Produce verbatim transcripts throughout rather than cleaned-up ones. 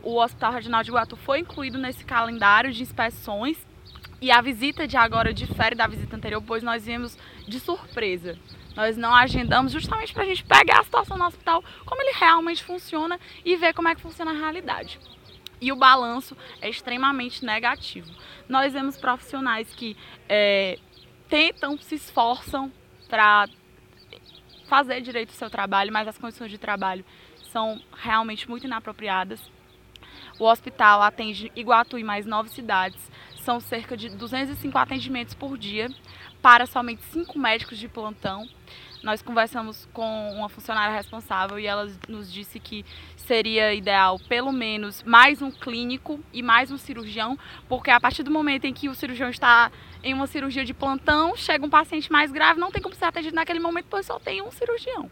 o Hospital Regional de Iguatu foi incluído nesse calendário de inspeções e a visita de agora difere da visita anterior, pois nós viemos de surpresa. Nós não agendamos justamente para a gente pegar a situação no hospital, como ele realmente funciona e ver como é que funciona a realidade. E o balanço é extremamente negativo. Nós vemos profissionais que é, tentam, se esforçam para fazer direito o seu trabalho, mas as condições de trabalho são realmente muito inapropriadas. O hospital atende Iguatu e mais nove cidades. São cerca de duzentos e cinco atendimentos por dia para somente cinco médicos de plantão. Nós conversamos com uma funcionária responsável e ela nos disse que seria ideal pelo menos mais um clínico e mais um cirurgião, porque a partir do momento em que o cirurgião está em uma cirurgia de plantão, chega um paciente mais grave, não tem como ser atendido naquele momento, pois só tem um cirurgião.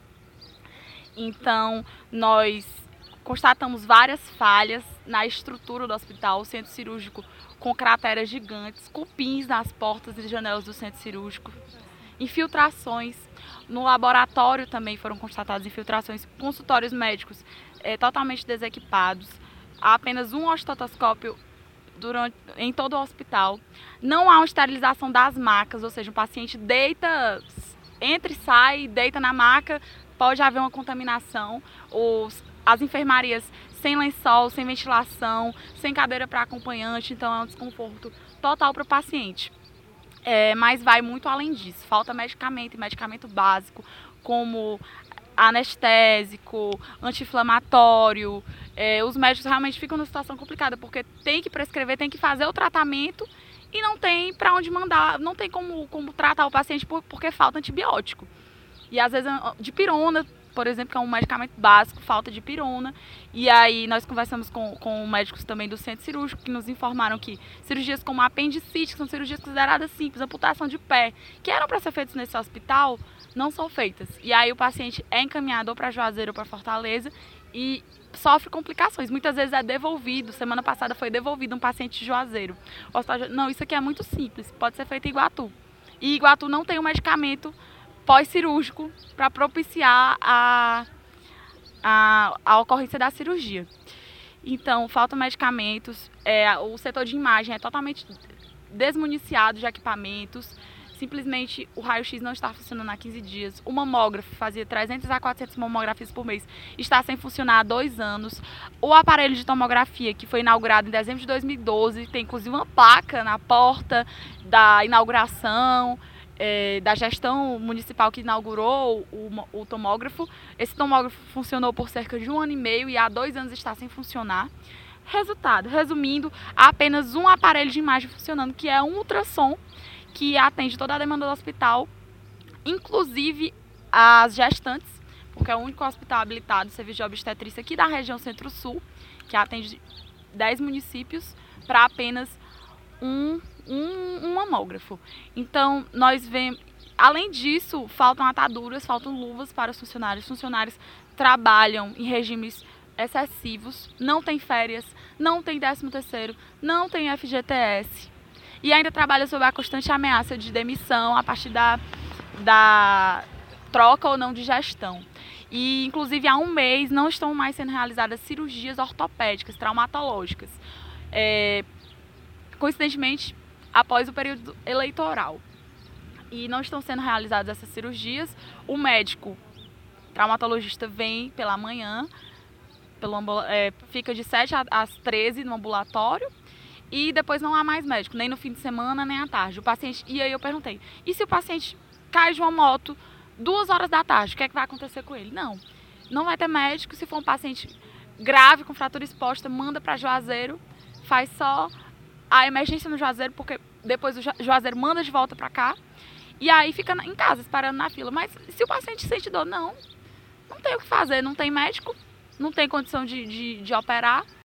Então, nós constatamos várias falhas na estrutura do hospital, o centro cirúrgico com crateras gigantes, cupins nas portas e janelas do centro cirúrgico, infiltrações. No laboratório também foram constatadas infiltrações, consultórios médicos é, totalmente desequipados, há apenas um ostetoscópio durante, em todo o hospital. Não há uma esterilização das macas, ou seja, o paciente deita, entra e sai, deita na maca, pode haver uma contaminação. Os, as enfermarias sem lençol, sem ventilação, sem cadeira para acompanhante, então é um desconforto total para o paciente. É, mas vai muito além disso, falta medicamento e medicamento básico, como anestésico, anti-inflamatório. É, os médicos realmente ficam numa situação complicada, porque tem que prescrever, tem que fazer o tratamento e não tem para onde mandar, não tem como, como tratar o paciente porque falta antibiótico. E às vezes dipirona, por exemplo, que é um medicamento básico, falta de pirona. E aí nós conversamos com, com médicos também do centro cirúrgico que nos informaram que cirurgias como apendicite, que são cirurgias consideradas simples, amputação de pé, que eram para ser feitas nesse hospital, não são feitas. E aí o paciente é encaminhado ou para Juazeiro ou para Fortaleza e sofre complicações. Muitas vezes é devolvido. Semana passada foi devolvido um paciente de Juazeiro. O hospital, não, isso aqui é muito simples, pode ser feito em Iguatu. E Iguatu não tem um medicamento pós-cirúrgico para propiciar a, a, a ocorrência da cirurgia. Então, faltam medicamentos, é, o setor de imagem é totalmente desmuniciado de equipamentos, simplesmente o raio-x não está funcionando há quinze dias, o mamógrafo fazia trezentas a quatrocentas mamografias por mês, está sem funcionar há dois anos, o aparelho de tomografia, que foi inaugurado em dezembro de dois mil e doze, tem inclusive uma placa na porta da inauguração, É, da gestão municipal que inaugurou o, o tomógrafo. Esse tomógrafo funcionou por cerca de um ano e meio e há dois anos está sem funcionar. Resultado, resumindo, há apenas um aparelho de imagem funcionando, que é um ultrassom, que atende toda a demanda do hospital, inclusive as gestantes, porque é o único hospital habilitado, serviço de obstetrícia aqui da região Centro-Sul, que atende dez municípios, para apenas um Um, um mamógrafo. Então, nós vemos, além disso, faltam ataduras, faltam luvas para os funcionários. Os funcionários trabalham em regimes excessivos, não tem férias, não tem décimo terceiro, não tem F G T S. E ainda trabalham sob a constante ameaça de demissão a partir da, da troca ou não de gestão. E, inclusive, há um mês não estão mais sendo realizadas cirurgias ortopédicas, traumatológicas. É, coincidentemente, após o período eleitoral. E não estão sendo realizadas essas cirurgias. O médico traumatologista vem pela manhã, pelo é, fica de sete às treze no ambulatório e depois não há mais médico, nem no fim de semana, nem à tarde. O paciente, e aí eu perguntei, e se o paciente cai de uma moto duas horas da tarde, o que é que vai acontecer com ele? Não, não vai ter médico. Se for um paciente grave, com fratura exposta, manda para Juazeiro, faz só a emergência no Juazeiro, porque depois o Juazeiro manda de volta para cá, e aí fica em casa esperando na fila. Mas se o paciente sente dor, não, não tem o que fazer, não tem médico, não tem condição de, de, de operar.